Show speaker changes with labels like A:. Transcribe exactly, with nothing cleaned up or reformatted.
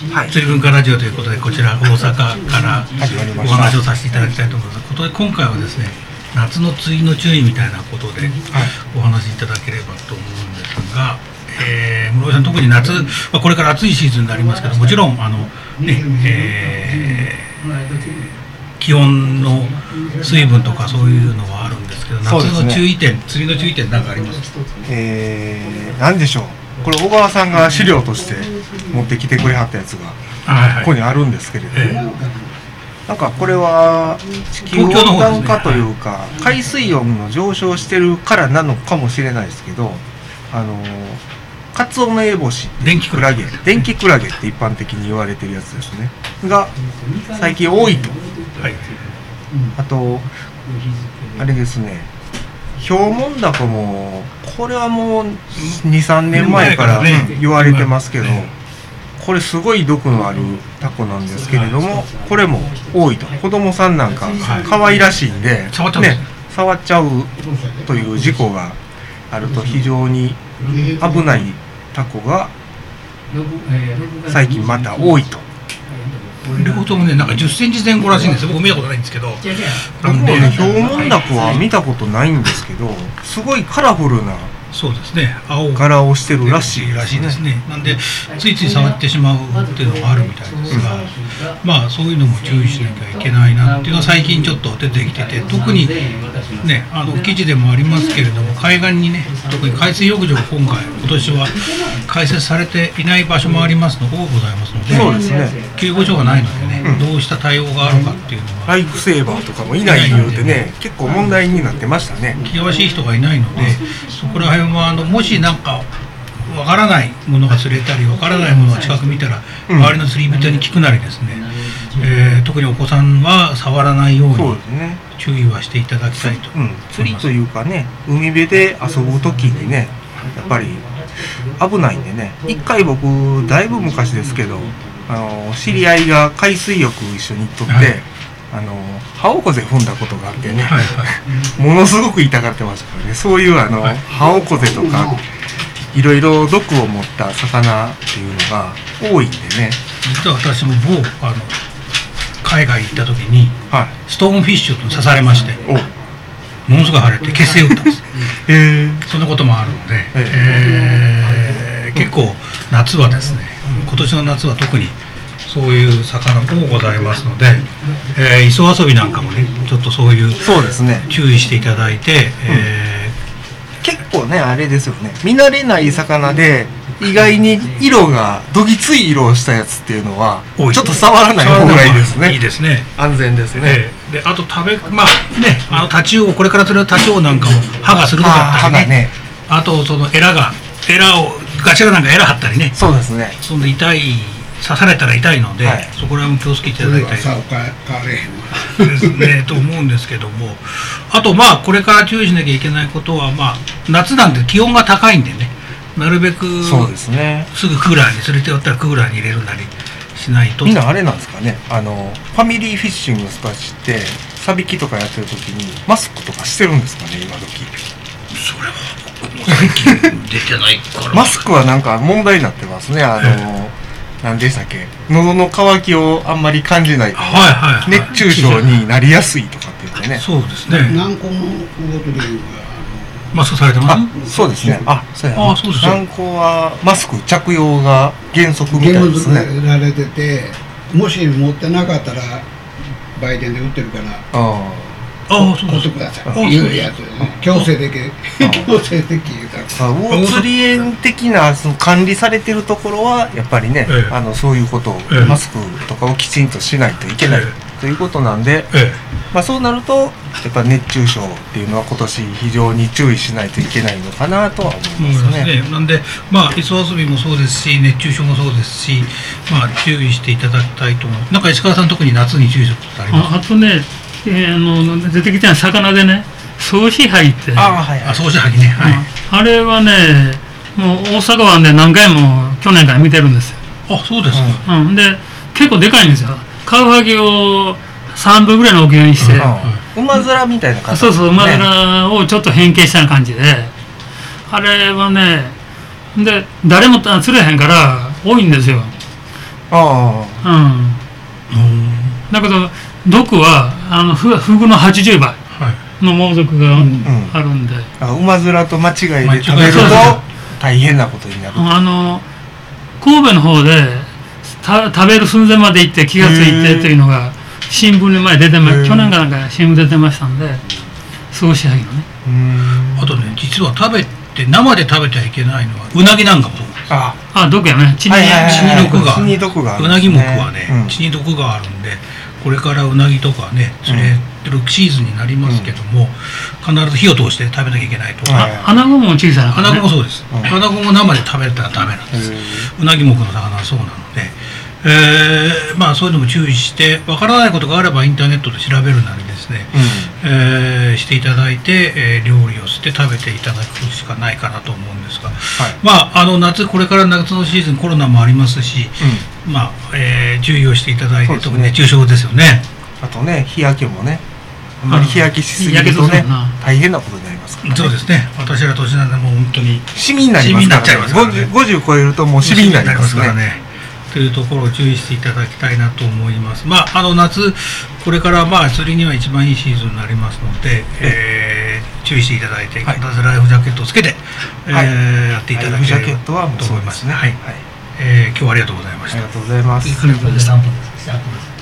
A: はい、釣り文化ラジオということでこちら大阪からお話をさせていただきたいと思います。ことで今回はですね、夏の釣りの注意みたいなことでお話しいただければと思うんですが、えー、室井さん、特に夏、まあ、これから暑いシーズンになりますけど、もちろんあの、ねえー、気温の水分とかそういうのはあるんですけど、夏の注意点、ね、釣りの注意点何かありますか？
B: えー、何でしょう、これ小川さんが資料として持ってきてくれはったやつがここにあるんですけれども、はいはい、なんかこれは地球温暖化というか、ね、はい、海水温の上昇してるからなのかもしれないですけど、あのカツオノエボシ、電気クラゲ、電気クラゲって一般的に言われてるやつですねが最近多いと、はい、あとあれですね、ヒョウモンダコもこれはもう にさんねんまえから言われてますけど、これすごい毒のあるタコなんですけれども、これも多いと。子供さんなんか可愛らしいんで、ね、触っちゃうという事故があると非常に危ないタコが最近また多いと。
A: 両方ともね、なんかじゅっセンチ前後らしいんですよ。僕見たことないんですけど、
B: 僕もね、ヒョウモンダコは見たことないんですけど、すごいカラフルな、
A: そうですね、青
B: 柄をしてるらしい
A: らしいですね。なんでついつい触ってしまうっていうのがあるみたいですが、うん、まあそういうのも注意しなきゃいけないなっていうのは最近ちょっと出てきてて、特にね、あの記事でもありますけれども、海岸にね、特に海水浴場が今回今年は開設されていない場所もありますの多くございますので、
B: そうですね、
A: 救護所がないのでね、うん、どうした対応があるかっていうのは、
B: ライフセーバーとかもいない理由でね、結構問題になってましたね。
A: 気がしい人がいないので、そこら辺はあのもしなんかわからないものが釣れたり、わからないものが近く見たら、うん、周りの釣り人に聞くなりですね、えー、特にお子さんは触らないように注意はしていただきたいと、うん、
B: 釣りというかね、海辺で遊ぶ時にね、やっぱり危ないんでね、一回僕だいぶ昔ですけど、あの知り合いが海水浴一緒に行っとって、はい、あのハオコゼ踏んだことがあってね、はいはい、ものすごく痛がってましたからね。そういうあの、はい、ハオコゼとかいろいろ毒を持った魚っていうのが多いんでね。
A: 実は私も某あの海外行った時に、はい、ストーンフィッシュと刺されまして、ものすごい腫れて血清打ったんです。えー、そんなこともあるので、えーえー、結構夏はですね、今年の夏は特にそういう魚もございますので、えー、磯遊びなんかもね、ちょっとそういう
B: そうですね、
A: 注意していただいて、うん、え
B: ー、結構ねあれですよね、見慣れない魚で意外に色がどぎつい色をしたやつっていうのはちょっと触らない方がいいですね。
A: いいですね。
B: 安全ですね。
A: えー、であと食べまあね、あのタチウオ、これから釣れるタチウオなんかも歯が鋭かったりね、ね、あとそのエラがエラをガチャなんかエラ張ったりね、
B: そうですね、
A: そんで痛い、刺されたら痛いので、はい、そこら辺も気をつけていただきたいですねと思うんですけども、あとまあこれから注意しなきゃいけないことは、まあ夏なんで気温が高いんでね、なるべく
B: そうですね、
A: すぐクーラーに連れて寄ったらクーラーに入れるなりしないと。
B: みんなあれなんですかね、あのファミリーフィッシングの人たちってサビキとかやってる時にマスクとかしてるんですかね、今時。
A: それは僕も最近出てないから
B: マスクはなんか問題になってますね。あの、えー、何でしたっけ、喉の渇きをあんまり感じないから、はいはいはい、熱中症になりやすいとかって言ってね。
A: そうですね。
C: 軟膏の動きで
A: マスクされてます？
B: そうですね。あ、そうや。
A: あ、そうです。
B: 軟膏はマスク着用が原則みたいですね。
C: 義務付けられてて、もし持ってなかったら売店で売ってるから。ああ、そうです。ください。いうやつですね。強制的、強制的だ。
B: 魚釣り園的なその管理されてるところはやっぱりね、ええ、あのそういうことを、ええ、マスクとかをきちんとしないといけない、ええ、ということなんで、ええ、まあそうなるとやっぱ熱中症っていうのは今年非常に注意しないといけないのかなとは思いますね。
A: ね、なんでまあ磯遊びもそうですし、熱中症もそうですし、まあ注意していただきたいと思う。なんか石川さん特に夏に注意することありますか？
D: あ, あとね、えー、あの出てきた魚でね、総支配って、
A: あ、はいはい、総支配ね、はい、
D: あれはね、もう大阪湾で何回も去年から見てるんですよ。
A: あ、そうです
D: か。うん、で結構でかいんですよ。カワハギをさんぶんぐらいの大きさにして、
B: うん、馬面みたいな感じ、
D: ね、そうそう、馬面をちょっと変形した感じで、あれはね、で誰も釣れへんから多いんですよ。
B: あ
D: あ、うん、だけど毒はあのフグのはちじゅうばいの猛毒があるんで、
B: うんうん、馬面と間違いで食べると大変なことになる。
D: あの神戸の方でた食べる寸前まで行って気がついてというのが新聞に前出てま去年かなんか新聞出てましたんで、すごい仕上げのね。
A: あとね、実は食べて生で食べてはいけないのはうなぎなんかもそうです。
D: ああ、毒やね。血に
A: 毒が、
B: 血に毒があるんですね。
A: うなぎ目はね、うん、血に毒があるんで、これからうなぎとかね釣れてるシーズンになりますけども、うん、必ず火を通して食べなきゃいけないと。
D: アナゴも小さな、ね、
A: アナゴもそうです。アナゴも生で食べたらダメなんです。うなぎ目の魚はそうなので、えー、まあそういうのも注意してわからないことがあればインターネットで調べるなりですね、うん、えー、していただいて、えー、料理をして食べていただくしかないかなと思うんですが、はい、まああの夏これから夏のシーズンコロナもありますし、うん、まあ、えー、注意をしていただいて、特に熱中症ですよね。
B: あとね日焼けもね、あんまり日焼けしすぎるとね大変なことになりますからね。
A: そうですね。私ら年なんでもう本当に
B: シミになりますからね。ごじゅう超えるともうシミになりますからね。
A: というところを注意していただきたいなと思います。まあ、あの夏これからまあ釣りには一番いいシーズンになりますので、えー、注意していただいて、必ずライフジャケットをつけて、はい、えー、やっていただければと思いますね。はい、はい、えー、今日はありがとうございました。
B: ありがとうございます。
D: さんぷんです。